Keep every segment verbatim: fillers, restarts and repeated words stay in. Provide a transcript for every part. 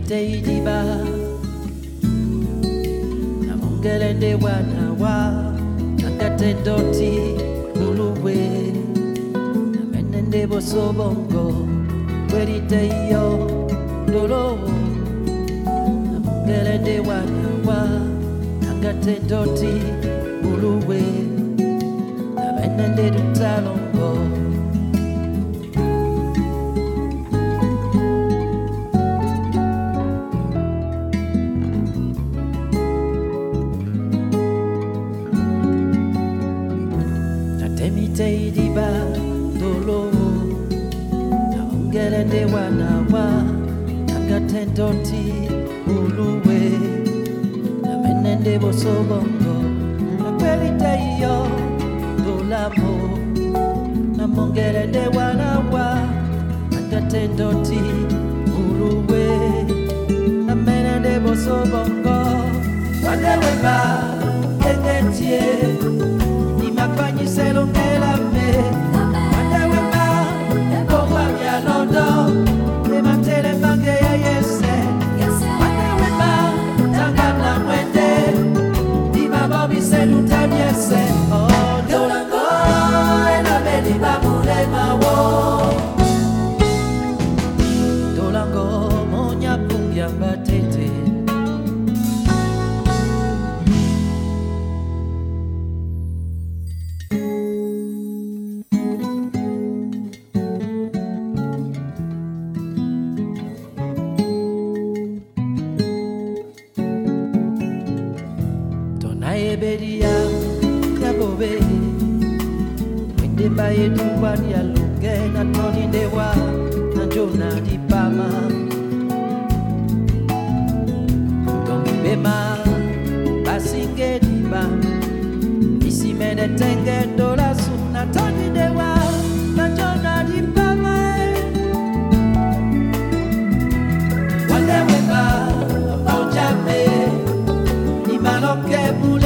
Teidiba na mongelende wana wa nakatendoti uluwe na menende bosobongo weriteyo dolo na mongelende wana wa nakatendoti uluwe na menende dutalongo Teidiba dolo na ongelende wana wa nakatendoti uluwe na menende bosobongo na kweliteyo dolamo na mongelende wana wa nakatendoti uluwe na menende bosobongo wadeweba egetie ni mapanyiselo Ebedia ya bobe wende baye duwani ya lunge na toni dewa na jona di pama dongi bema basinge diba isi mene tenge dola su na toni dewa na jona di pama wale wema ojame ni maloke bule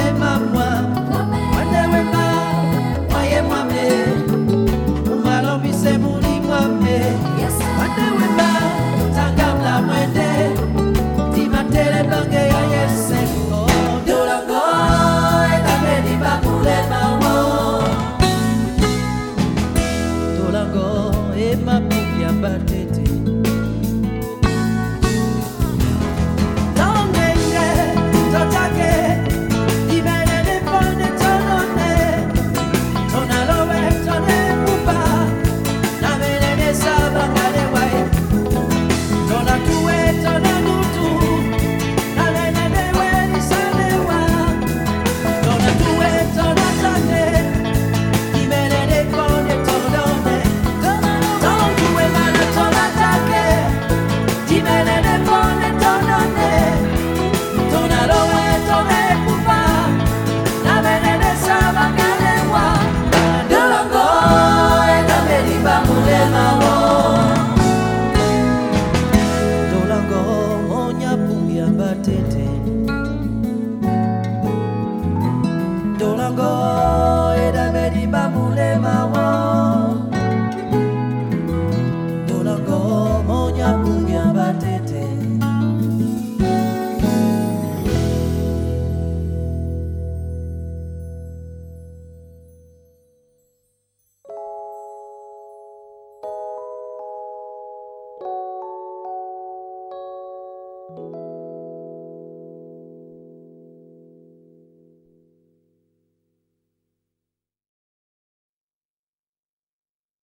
Dolango